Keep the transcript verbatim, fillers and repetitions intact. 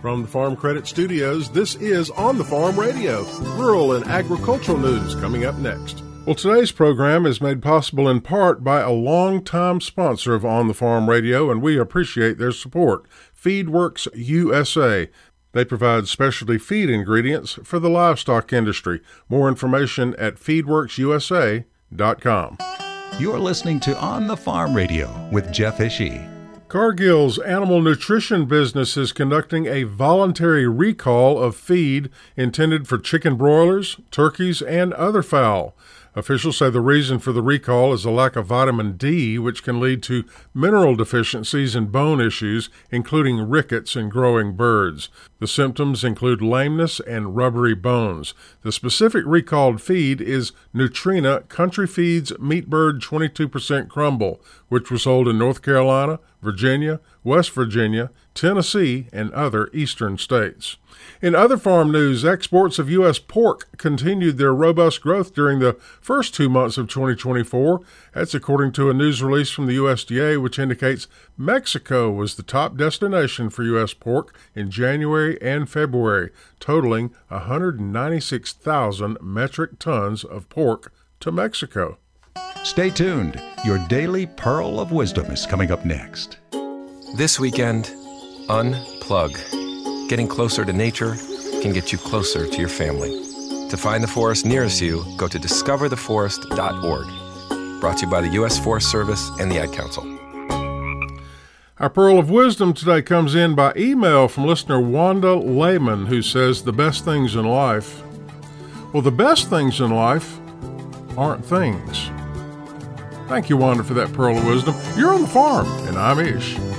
From the Farm Credit Studios, this is On the Farm Radio, rural and agricultural news coming up next. Well, today's program is made possible in part by a longtime sponsor of On the Farm Radio, and we appreciate their support, FeedWorks U S A. They provide specialty feed ingredients for the livestock industry. More information at feed works u s a dot com. You're listening to On the Farm Radio with Jeff Ishii. Cargill's animal nutrition business is conducting a voluntary recall of feed intended for chicken broilers, turkeys, and other fowl. Officials say the reason for the recall is a lack of vitamin D, which can lead to mineral deficiencies and bone issues, including rickets in growing birds. The symptoms include lameness and rubbery bones. The specific recalled feed is Nutrena Country Feeds Meatbird twenty-two percent Crumble, which was sold in North Carolina, Virginia, West Virginia, Tennessee, and other eastern states. In other farm news, exports of U S pork continued their robust growth during the first two months of twenty twenty-four. That's according to a news release from the U S D A, which indicates Mexico was the top destination for U S pork in January and February, totaling one hundred ninety-six thousand metric tons of pork to Mexico. Stay tuned. Your daily pearl of wisdom is coming up next. This weekend, unplug. Getting closer to nature can get you closer to your family. To find the forest nearest you, go to discover the forest dot org. Brought to you by the U S Forest Service and the Ad Council. Our Pearl of Wisdom today comes in by email from listener Wanda Lehman, who says the best things in life. Well, the best things in life aren't things. Thank you, Wanda, for that Pearl of Wisdom. You're on the farm, and I'm Ish.